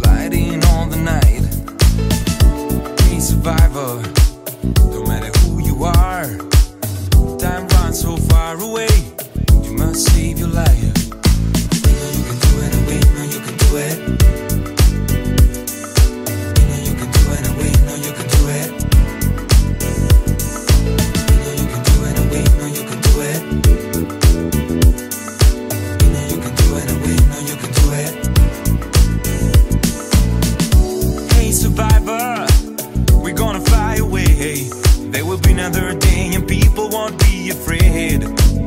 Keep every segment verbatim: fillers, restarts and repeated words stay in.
sliding on the night. Hey survivor, no matter who you are, time runs so far away, you must save your life. You know you can do it, and we know you can do it. You know you can do it, and we know you can do it. You know you can do it, and we know you can do it. You know you can do it, and we know you can do it. Hey survivor, we're gonna fly away. There will be another day and people won't be afraid.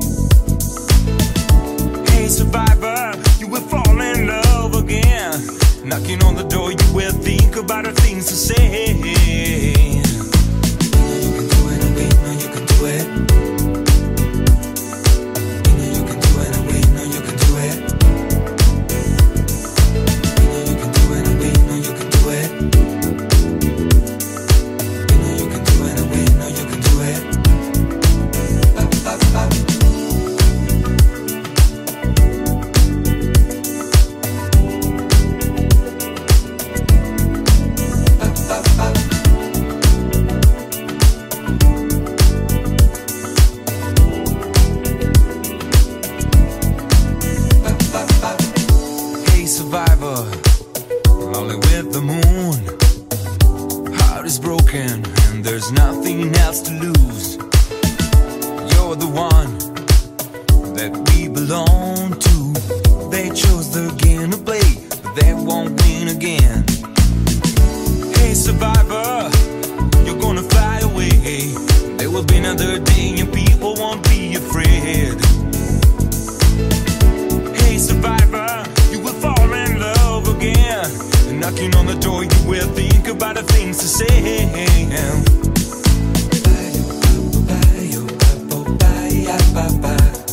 Hey survivor, you will fall in love again. Knocking on the door, you will think about the things to say. You know you can do it, and we know you can do it. You know you can do it, and we know you can do it. You know you can do it, and we know you can do it. You know you can do it, and we know you can do it. Up, up, up. Hey survivor, lonely with the moon. Heart is broken and there's nothing else to lose. You're the one that we belong to. They chose the game to play, but they won't win again. Hey survivor, you're gonna fly away. There will be another day and people won't be afraid. Hey survivor, you will fall in love again. And knocking on the door, you will think about the things to say. Bye, bye, bye, bye, bye, bye, bye.